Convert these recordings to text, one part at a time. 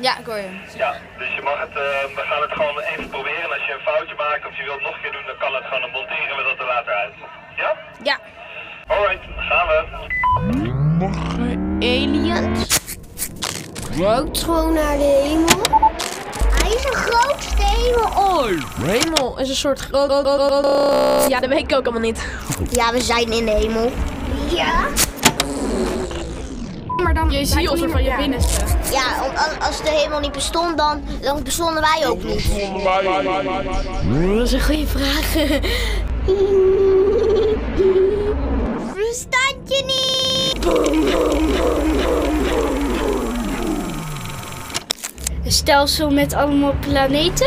Ja, ik hoor je. Ja, dus je mag het, we gaan het gewoon even proberen. Als je een foutje maakt of je wilt nog een keer doen, dan kan het gewoon, dan monteren we dat er later uit. Ja? Ja. Alright, gaan we. Aliens? Ruikt gewoon naar de hemel. Hij is de grootste hemel ooit. Hemel is een soort Ja, dat weet ik ook allemaal niet. Ja, we zijn in de hemel. Ja? Maar dan je ziel van je binnenste. Ja, als de hemel niet bestond, dan bestonden wij ook niet. Dat is een goede vraag. Verstand je niet? Een stelsel met allemaal planeten?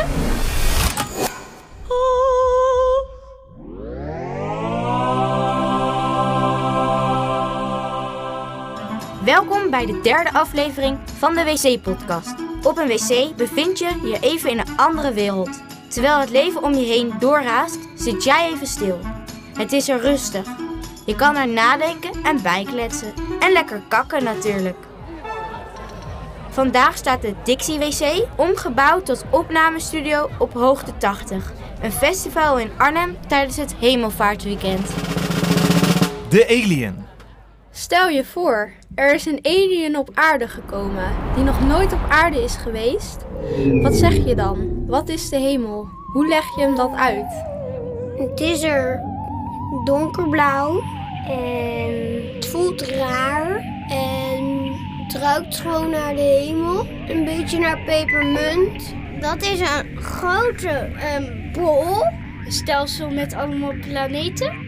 Welkom bij de derde aflevering van de WC-podcast. Op een wc bevind je je even in een andere wereld. Terwijl het leven om je heen doorraast, zit jij even stil. Het is er rustig. Je kan er nadenken en bijkletsen. En lekker kakken natuurlijk. Vandaag staat de Dixie WC omgebouwd tot opnamestudio op hoogte 80. Een festival in Arnhem tijdens het Hemelvaartweekend. De Alien. Stel je voor, er is een alien op aarde gekomen die nog nooit op aarde is geweest. Wat zeg je dan? Wat is de hemel? Hoe leg je hem dat uit? Het is er donkerblauw en het voelt raar en het ruikt gewoon naar de hemel. Een beetje naar pepermunt. Dat is een grote bol. Een stelsel met allemaal planeten.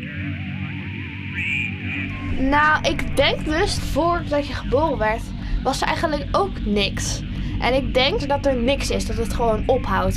Nou, ik denk dus voordat je geboren werd, was er eigenlijk ook niks. En ik denk dat er niks is, dat het gewoon ophoudt.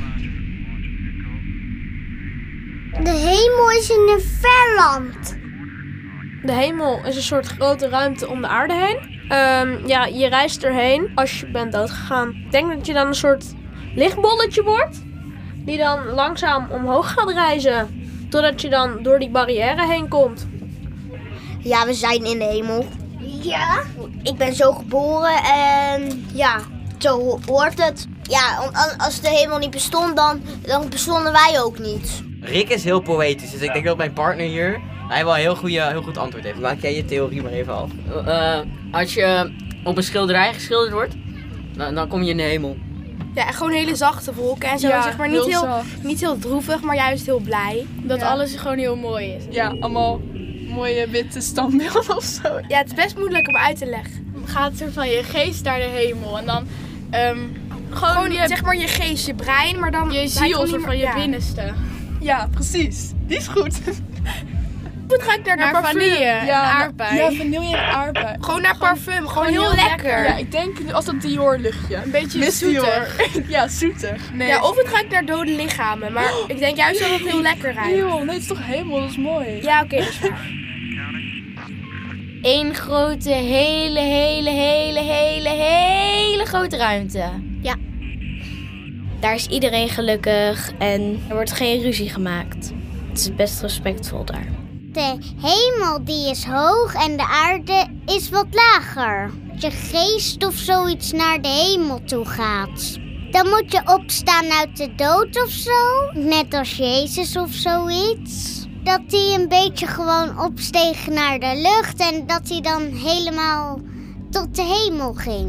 De hemel is in een ver land. De hemel is een soort grote ruimte om de aarde heen. Ja, je reist erheen als je bent doodgegaan. Ik denk dat je dan een soort lichtbolletje wordt, die dan langzaam omhoog gaat reizen. Totdat je dan door die barrière heen komt. Ja, we zijn in de hemel. Ja? Ik ben zo geboren en ja, zo hoort het. Ja, als de hemel niet bestond, dan bestonden wij ook niet. Rick is heel poëtisch, dus ik denk dat mijn partner hier wel een heel goed antwoord heeft. Maak jij je theorie maar even af. Als je op een schilderij geschilderd wordt, dan kom je in de hemel. Ja, gewoon hele zachte wolken en zo. Ja, zeg maar niet heel droevig, maar juist heel blij. Dat alles gewoon heel mooi is. Ja, allemaal mooie witte standbeelden of zo. Ja, het is best moeilijk om uit te leggen. Het gaat er van je geest naar de hemel en dan gewoon zeg maar je geest, je brein, maar dan je ziel van je binnenste. Ja, precies. Die is goed. Het ruikt naar vanille en aardbei. Ja, vanille en aardbei. Gewoon naar parfum, gewoon heel lekker. Ja, ik denk als dat Dior luchtje. Een beetje Miss zoetig. Dior. Ja, zoetig. Nee. Ja, of het ruikt naar dode lichamen, maar ik denk juist dat het heel lekker ruikt. Eeuw, nee, het is toch hemel, dat is mooi. Ja, oké, dat is waar. Eén grote, hele grote ruimte. Ja. Daar is iedereen gelukkig en er wordt geen ruzie gemaakt. Het is best respectvol daar. De hemel die is hoog en de aarde is wat lager. Als je geest of zoiets naar de hemel toe gaat, dan moet je opstaan uit de dood of zo. Net als Jezus of zoiets. Dat hij een beetje gewoon opsteeg naar de lucht en dat hij dan helemaal tot de hemel ging.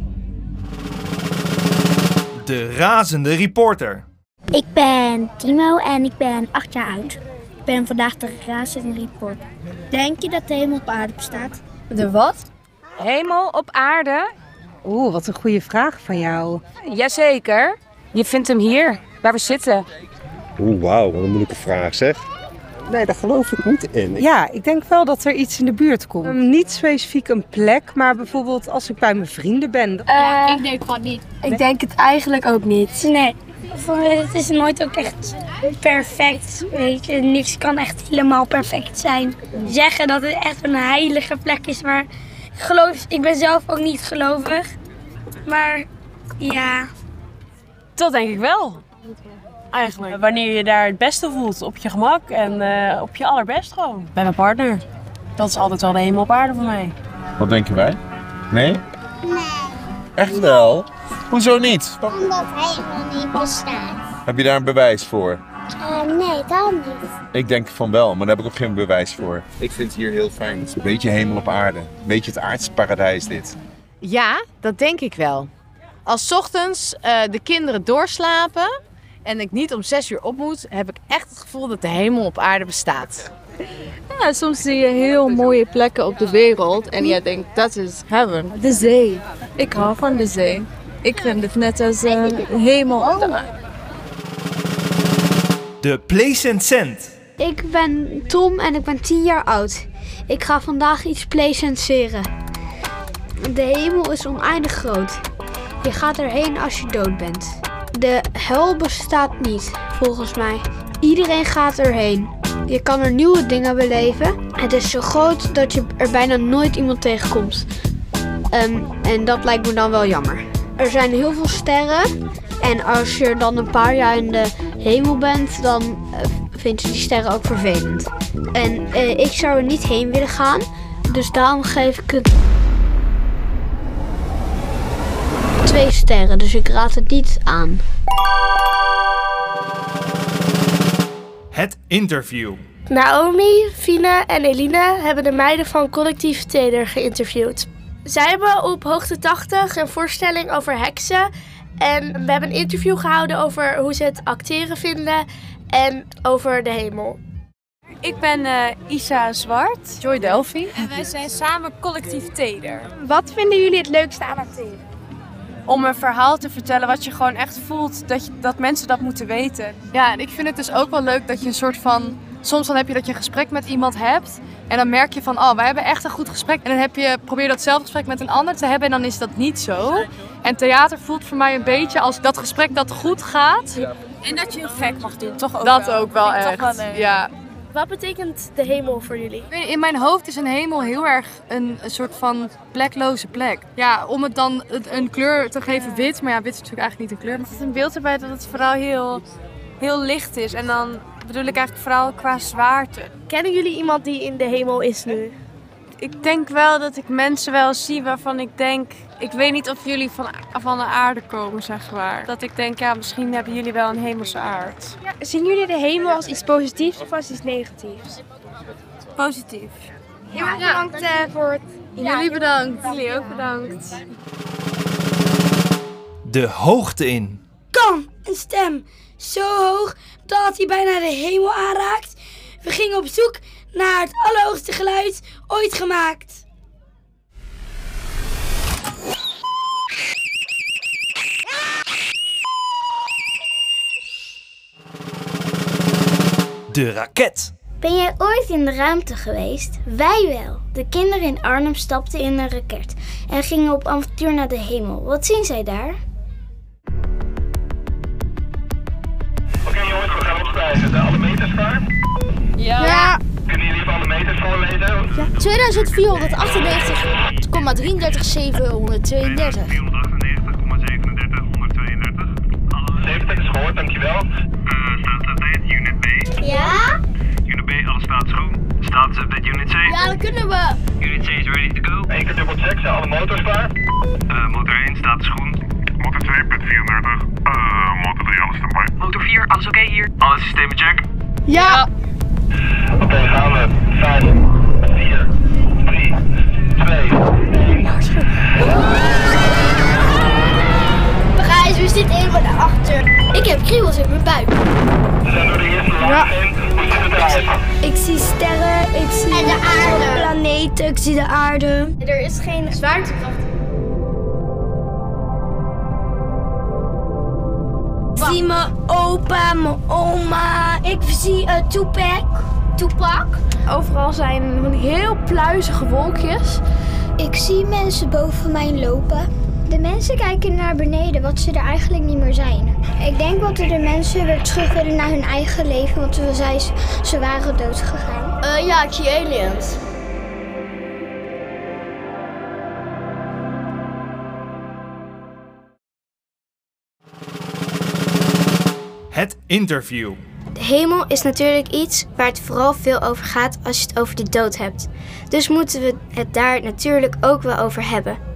De razende reporter. Ik ben Timo en ik ben 8 jaar oud. Ik ben vandaag de razende reporter. Denk je dat de hemel op aarde bestaat? De wat? Hemel op aarde? Oeh, wat een goede vraag van jou. Jazeker. Je vindt hem hier, waar we zitten. Oeh, wauw, wat een moeilijke vraag zeg. Nee, daar geloof ik niet in. Ja, ik denk wel dat er iets in de buurt komt. Niet specifiek een plek, maar bijvoorbeeld als ik bij mijn vrienden ben. Ik denk van niet. Ik denk het eigenlijk ook niet. Nee, het is nooit ook echt perfect. Weet je, niks kan echt helemaal perfect zijn. Zeggen dat het echt een heilige plek is, maar ik ben zelf ook niet gelovig. Maar ja. Dat denk ik wel. Eigenlijk. Wanneer je daar het beste voelt, op je gemak en op je allerbest gewoon. Bij mijn partner. Dat is altijd wel de hemel op aarde voor mij. Wat denken wij? Nee? Nee. Echt wel? Hoezo niet? Omdat hemel niet bestaat. Heb je daar een bewijs voor? Nee, dat niet. Ik denk van wel, maar daar heb ik ook geen bewijs voor. Ik vind het hier heel fijn. Het is een beetje hemel op aarde. Een beetje het aardse paradijs dit. Ja, dat denk ik wel. Als 's ochtends de kinderen doorslapen en ik niet om 6 uur op moet, heb ik echt het gevoel dat de hemel op aarde bestaat. Ja, soms zie je heel mooie plekken op de wereld en jij denkt, dat is heaven. De zee. Ik hou van de zee. Ik vind het net als hemel op de aarde. De Place and Cent. Ik ben Tom en ik ben 10 jaar oud. Ik ga vandaag iets placenteren. De hemel is oneindig groot. Je gaat erheen als je dood bent. De hel bestaat niet, volgens mij. Iedereen gaat erheen. Je kan er nieuwe dingen beleven. Het is zo groot dat je er bijna nooit iemand tegenkomt. En dat lijkt me dan wel jammer. Er zijn heel veel sterren. En als je dan een paar jaar in de hemel bent, dan vind je die sterren ook vervelend. En ik zou er niet heen willen gaan. Dus daarom geef ik het 2 sterren. Dus ik raad het niet aan. Het interview. Naomi, Fina en Elina hebben de meiden van Collectief Teder geïnterviewd. Zij hebben op Hoogte 80 een voorstelling over heksen. En we hebben een interview gehouden over hoe ze het acteren vinden en over de hemel. Ik ben Isa Zwart. Joy Delphi. En wij zijn samen Collectief Teder. Wat vinden jullie het leukste aan acteren? Om een verhaal te vertellen wat je gewoon echt voelt, dat mensen dat moeten weten. Ja, en ik vind het dus ook wel leuk dat je een soort van... Soms dan heb je dat je een gesprek met iemand hebt en dan merk je van, oh, wij hebben echt een goed gesprek. En dan probeer je datzelfde gesprek met een ander te hebben en dan is dat niet zo. En theater voelt voor mij een beetje als dat gesprek dat goed gaat. Ja. En dat je heel gek mag doen, toch ook dat wel. Ook wel echt, toch wel, ja. Wat betekent de hemel voor jullie? In mijn hoofd is een hemel heel erg een soort van plekloze plek. Ja, om het dan een kleur te geven, wit. Maar ja, wit is natuurlijk eigenlijk niet een kleur. Het is een beeld erbij dat het vooral heel licht is. En dan bedoel ik eigenlijk vooral qua zwaarte. Kennen jullie iemand die in de hemel is nu? Ik denk wel dat ik mensen wel zie waarvan ik denk... Ik weet niet of jullie van de aarde komen, zeg maar. Dat ik denk, ja, misschien hebben jullie wel een hemelse aard. Ja, zien jullie de hemel als iets positiefs of als iets negatiefs? Positief. Heel erg bedankt voor het... Jullie bedankt. Jullie ook bedankt. De hoogte in. Kan een stem zo hoog dat hij bijna de hemel aanraakt. We gingen op zoek naar het allerhoogste geluid ooit gemaakt. De raket. Ben jij ooit in de ruimte geweest? Wij wel. De kinderen in Arnhem stapten in een raket en gingen op avontuur naar de hemel. Wat zien zij daar? Oké jongens, we gaan opstijgen. Zijn alle meters klaar? Ja. Kunnen jullie even alle meters voorlezen? Ja. 2433,38732. 70 is gehoord, dankjewel. Staatsupdate, unit B. Ja? Unit B, alles staat schoon. Staatsupdate, unit C. Ja, dat kunnen we. Unit C is ready to go. Eén keer dubbel check, zijn alle motors klaar? Motor 1 staat schoon. Motor 2, pit 34. Motor 3, alles standby. Motor 4, alles oké hier? Alle systemen check. Ja. Oké, gaan we. 5, 4, 3, 2, 1. Gijs, we zitten even naar achter. Ik heb kriebels in mijn buik. We zijn door de eerste laag heen. Hoe ziet het eruit? Ik zie sterren, ik zie de aarde. Planeten, ik zie de aarde. Er is geen zwaartekracht. Ik zie mijn opa, mijn oma. Ik zie Tupac. Overal zijn van die heel pluizige wolkjes. Ik zie mensen boven mij lopen. De mensen kijken naar beneden, wat ze er eigenlijk niet meer zijn. Ik denk dat de mensen weer terug willen naar hun eigen leven, want ze waren dood gegaan. Ja, ik zie aliens. Het interview. De hemel is natuurlijk iets waar het vooral veel over gaat als je het over de dood hebt. Dus moeten we het daar natuurlijk ook wel over hebben. De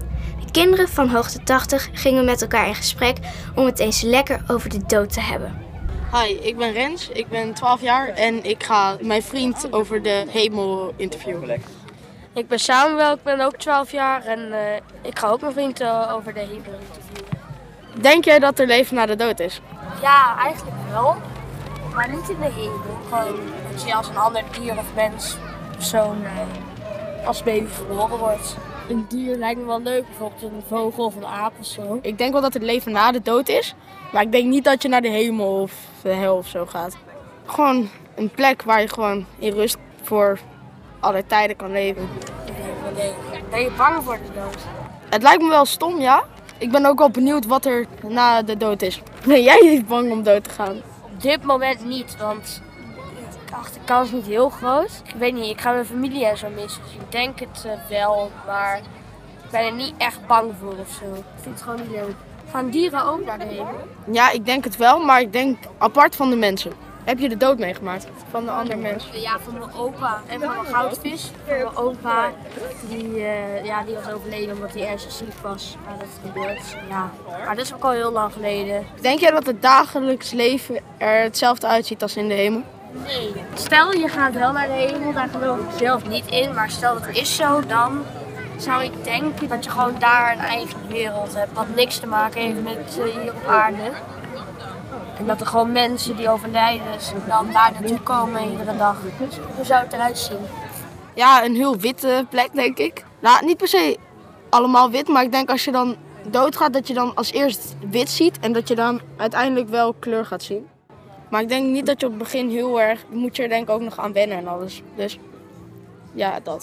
De kinderen van Hoogte 80 gingen met elkaar in gesprek om het eens lekker over de dood te hebben. Hi, ik ben Rens, ik ben 12 jaar en ik ga mijn vriend over de hemel interviewen. Ik ben Samuel, ik ben ook 12 jaar en ik ga ook mijn vriend over de hemel interviewen. Denk jij dat er leven na de dood is? Ja, eigenlijk wel. Maar niet in de hemel. Gewoon dat je als een ander dier of mens, persoon, als baby geboren wordt. Een dier lijkt me wel leuk, bijvoorbeeld een vogel of een aap of zo. Ik denk wel dat er leven na de dood is, maar ik denk niet dat je naar de hemel of de hel of zo gaat. Gewoon een plek waar je gewoon in rust voor alle tijden kan leven. Ben je bang voor de dood? Het lijkt me wel stom, ja. Ik ben ook wel benieuwd wat er na de dood is. Ben jij niet bang om dood te gaan? Op dit moment niet, want de kans is niet heel groot. Ik weet niet, ik ga mijn familie en zo missen. Dus ik denk het wel, maar ik ben er niet echt bang voor of zo. Ik vind het gewoon niet leuk. Gaan dieren ook naar de hemel? Ja, ik denk het wel, maar ik denk apart van de mensen. Heb je de dood meegemaakt van de andere mensen? Ja, van mijn opa en van mijn goudvis. Van mijn opa, die was overleden omdat hij ernstig ziek was. Maar dat gebeurt, ja. Maar dat is ook al heel lang geleden. Denk jij dat het dagelijks leven er hetzelfde uitziet als in de hemel? Nee. Stel je gaat wel naar de hemel, daar geloof ik zelf niet in. Maar stel dat het is zo, dan zou ik denken dat je gewoon daar een eigen wereld hebt. Wat niks te maken heeft met hier op aarde. En dat er gewoon mensen die overlijden dan daar naartoe komen iedere dag. Hoe zou het eruit zien? Ja, een heel witte plek, denk ik. Nou, niet per se allemaal wit, maar ik denk als je dan doodgaat dat je dan als eerst wit ziet en dat je dan uiteindelijk wel kleur gaat zien. Maar ik denk niet dat je op het begin heel erg, moet je er denk ik ook nog aan wennen en alles. Dus ja, dat.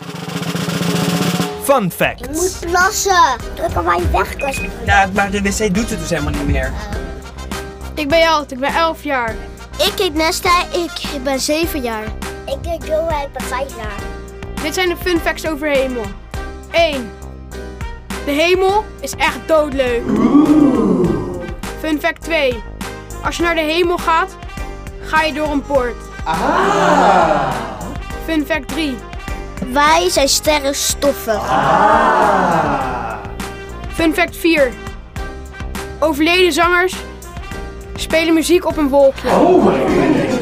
Fun fact. Je moet plassen. Druk op mijn wegkast. Ja, maar de wc doet het dus helemaal niet meer. Ik ben Jalt, ik ben 11 jaar. Ik heet Nesta, ik ben 7 jaar. Ik heet Joa, ik ben 5 jaar. Dit zijn de fun facts over hemel. 1. De hemel is echt doodleuk. Fun fact 2. Als je naar de hemel gaat, ga je door een poort. Ah. Fun fact 3. Wij zijn sterrenstoffen. Fun fact 4. Overleden zangers spelen muziek op een wolkje. Oh my goodness.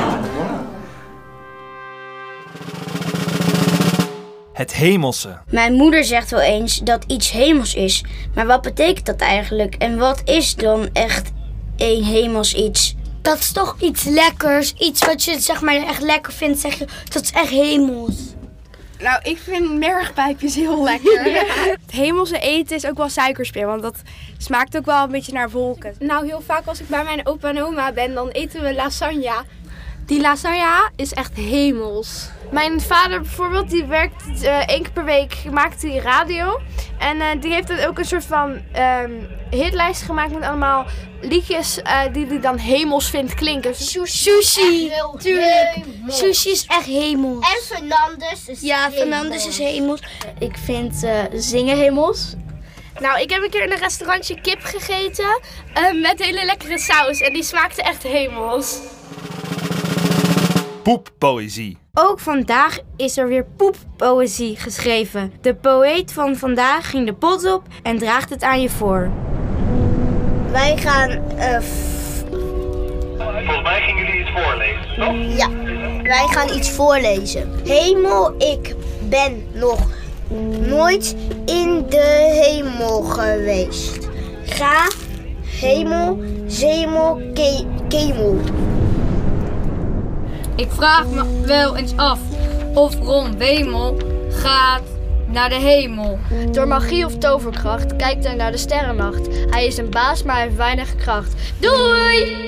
Het hemelse. Mijn moeder zegt wel eens dat iets hemels is. Maar wat betekent dat eigenlijk? En wat is dan echt een hemels iets? Dat is toch iets lekkers. Iets wat je zeg maar echt lekker vindt. Zeg je, dat is echt hemels. Nou, ik vind mergpijpjes heel lekker. Het hemelse eten is ook wel suikerspin, want dat smaakt ook wel een beetje naar wolken. Nou, heel vaak als ik bij mijn opa en oma ben, dan eten we lasagne. Die lasagne is echt hemels. Mijn vader bijvoorbeeld, die werkt 1 keer per week, maakt hij radio. En die heeft dan ook een soort van hitlijst gemaakt met allemaal liedjes die hij dan hemels vindt klinken. Sushi, tuurlijk. Sushi is echt hemels. En Fernandes is Fernandes is hemels. Ik vind zingen hemels. Nou, ik heb een keer in een restaurantje kip gegeten met hele lekkere saus. En die smaakte echt hemels. Poeppoëzie. Ook vandaag is er weer poeppoëzie geschreven. De poëet van vandaag ging de pot op en draagt het aan je voor. Wij gaan... Volgens mij gingen jullie iets voorlezen, toch? Ja, wij gaan iets voorlezen. Hemel, ik ben nog nooit in de hemel geweest. Ga, hemel, zemel, kemel. Ik vraag me wel eens af of Ron Wemel gaat naar de hemel. Door magie of toverkracht kijkt hij naar de sterrennacht. Hij is een baas, maar hij heeft weinig kracht. Doei!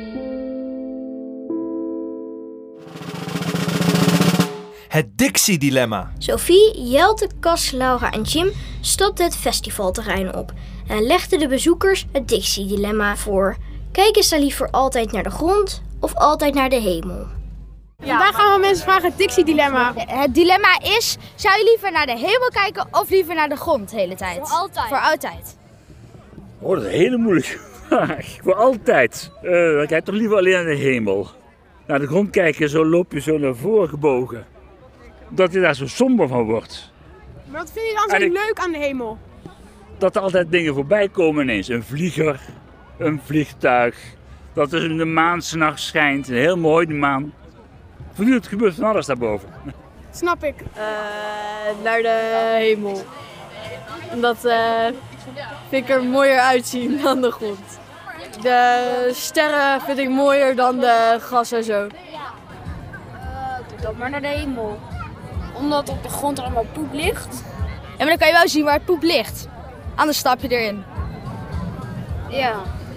Het Dixie-dilemma. Sophie, Jelte, Cas, Laura en Jim stopten het festivalterrein op en legden de bezoekers het Dixie-dilemma voor. Kijken ze liever altijd naar de grond of altijd naar de hemel? Vandaag gaan we mensen vragen het Dixie-dilemma. Het dilemma is, zou je liever naar de hemel kijken of liever naar de grond de hele tijd? Voor altijd. Voor altijd. Oh, dat is een hele moeilijke vraag. Voor altijd. Dan kijk toch liever alleen naar de hemel. Naar de grond kijken, zo loop je zo naar voren gebogen. Dat je daar zo somber van wordt. Maar wat vind je dan zo leuk aan de hemel? dat er altijd dingen voorbij komen ineens. Een vlieger, een vliegtuig, dat er de maan 's nachts schijnt. Heel mooi, de maan. Voortdurend gebeurt van alles daarboven. Snap ik. Naar de hemel. Dat vind ik er mooier uitzien dan de grond. De sterren vind ik mooier dan de gas en zo. Doe dan maar naar de hemel. Omdat op de grond allemaal poep ligt. En maar dan kan je wel zien waar het poep ligt. Anders stap je erin. Ja.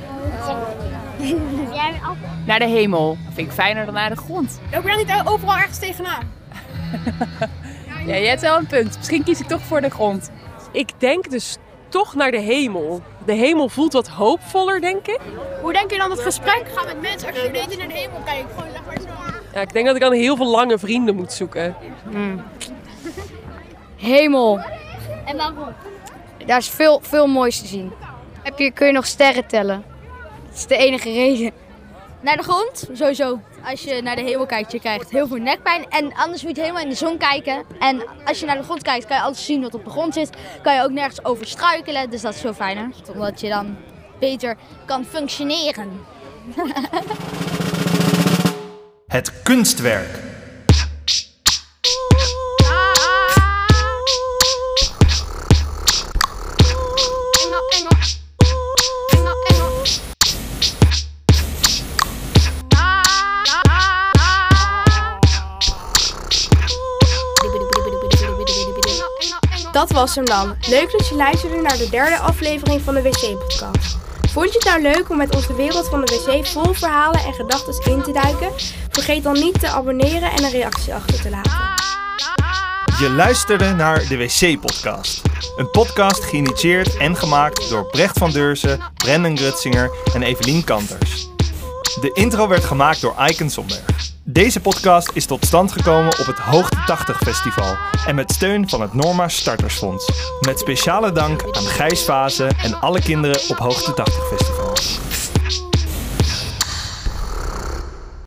Naar de hemel. Dat vind ik fijner dan naar de grond. Loop je dan niet overal ergens tegenaan? Ja, je hebt wel een punt. Misschien kies ik toch voor de grond. Ik denk dus toch naar de hemel. De hemel voelt wat hoopvoller, denk ik. Hoe denk je dan dat gesprek gaat met mensen als je niet naar de hemel kijkt? Gewoon zeg maar zo. Ja, ik denk dat ik dan heel veel lange vrienden moet zoeken. Hemel. En waarom? Daar is veel moois te zien. Kun je nog sterren tellen. Dat is de enige reden. Naar de grond, sowieso. Als je naar de hemel kijkt, je krijgt heel veel nekpijn. En anders moet je helemaal in de zon kijken. En als je naar de grond kijkt, kan je alles zien wat op de grond zit. Kan je ook nergens over struikelen, dus dat is veel fijner. Omdat je dan beter kan functioneren. Het kunstwerk. Dat was hem dan. Leuk dat je luisterde naar de derde aflevering van de WC-podcast. Vond je het nou leuk om met ons de wereld van de wc vol verhalen en gedachten in te duiken? Vergeet dan niet te abonneren en een reactie achter te laten. Je luisterde naar de WC-podcast. Een podcast geïnitieerd en gemaakt door Brecht van Deurzen, Brendan Grutsinger en Evelien Kanters. De intro werd gemaakt door Aiken Somberg. Deze podcast is tot stand gekomen op het Hoogte 80 Festival en met steun van het Norma Startersfonds. Met speciale dank aan Gijs Vaassen en alle kinderen op Hoogte 80 Festival.